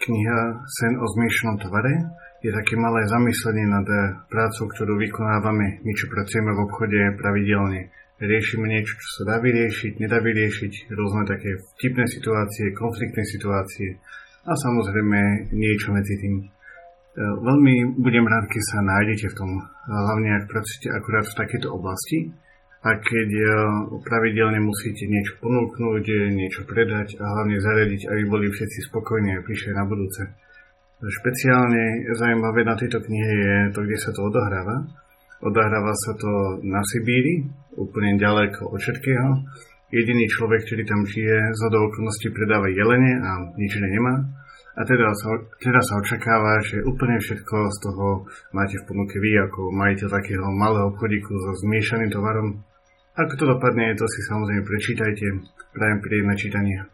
Kniha Sen o zmiešanom tovare je také malé zamyslenie nad prácou, ktorú vykonávame my, čo pracujeme v obchode pravidelne. Riešime niečo, čo sa dá vyriešiť, nedá vyriešiť, rôzne také vtipné situácie, konfliktné situácie a samozrejme niečo medzi tým. Veľmi budem rád, keď sa nájdete v tom, hlavne ak pracujete akurát v takejto oblasti a keď pravidelne musíte niečo ponúknuť, niečo predať a hlavne zariadiť, aby boli všetci spokojní a prišli na budúce. Špeciálne zaujímavé na tejto knihe je to, kde sa to odohráva. Odohráva sa to na Sibíri, úplne ďaleko od všetkého. Jediný človek, ktorý tam žije, zhodou okolností predáva jelene a nič iné nemá. A teda sa očakáva, že úplne všetko z toho máte v ponuke vy, ako majiteľ takého malého obchodíku so zmiešaným tovarom. Ako to dopadne, to si samozrejme prečítajte. Prajem príjemné čítanie.